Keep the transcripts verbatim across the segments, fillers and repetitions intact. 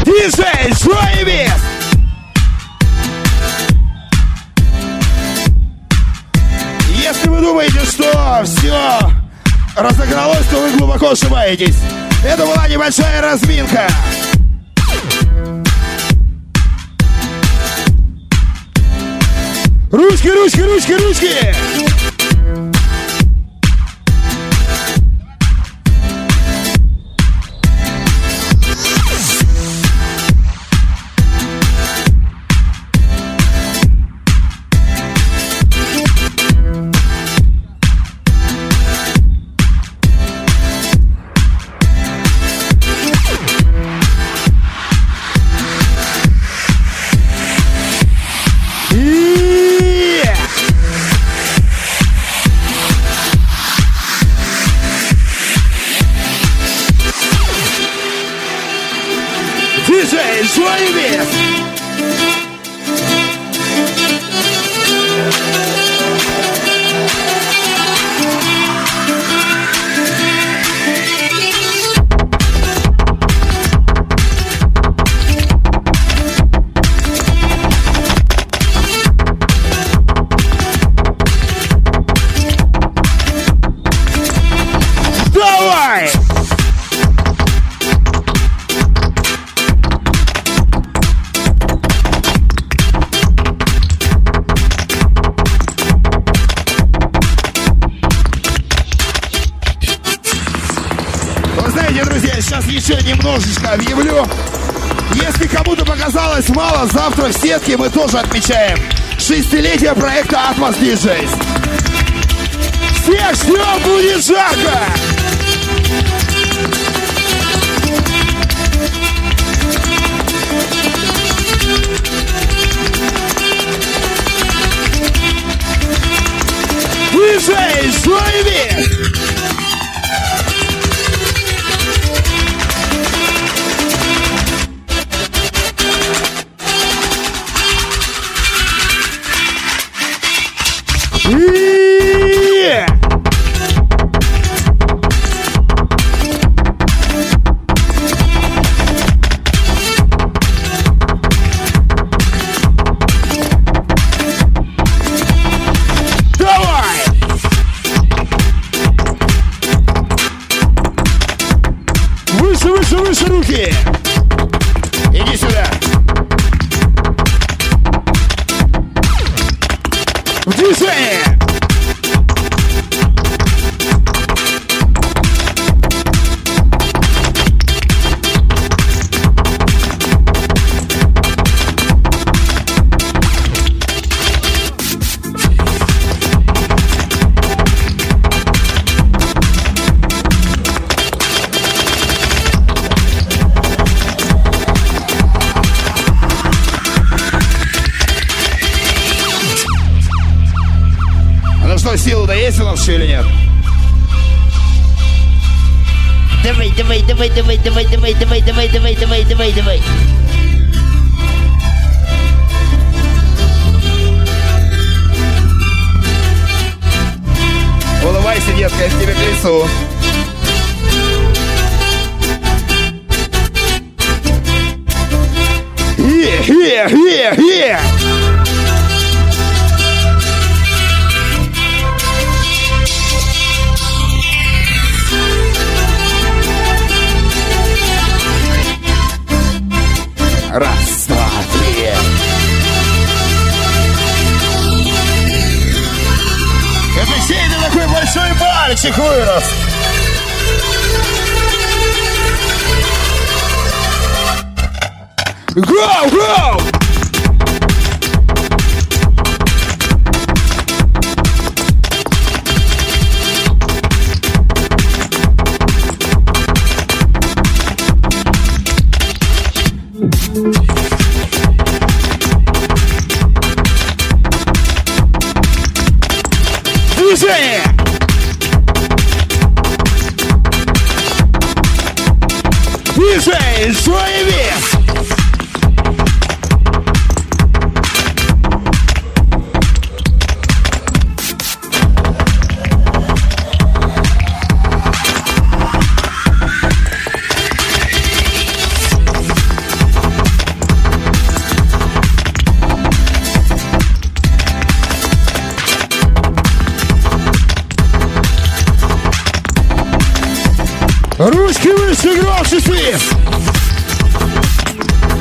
Диджей Джойбис! Если вы думаете, что все разогналось, то вы глубоко ошибаетесь. Это была небольшая разминка. Ручки, ручки, ручки, ручки! Диджей Джойбис! Давай! Вы знаете, друзья, сейчас еще немножечко объявлю. Если кому-то показалось мало, завтра в сетке мы тоже отмечаем шестилетие проекта Atmos ди джей. Всех ждем, будет жарко! Диджей Джойбис! Yeah! Давай! Выше, выше, выше руки! Иди сюда! В движение! Силы-то есть у нас еще или нет? Давай, давай, давай, давай, давай, давай, давай, давай, давай, давай, давай, давай. Улыбайся, детка, я тебе к лицу. Yeah, yeah, yeah, yeah. Раз, два, три. Это сильно такой большой мальчик вырос. Go, go! Движение! Диджей Джойбис! Ручки выше, громче свист.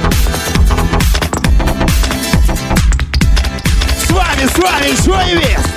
С вами, с вами Джонни Вест.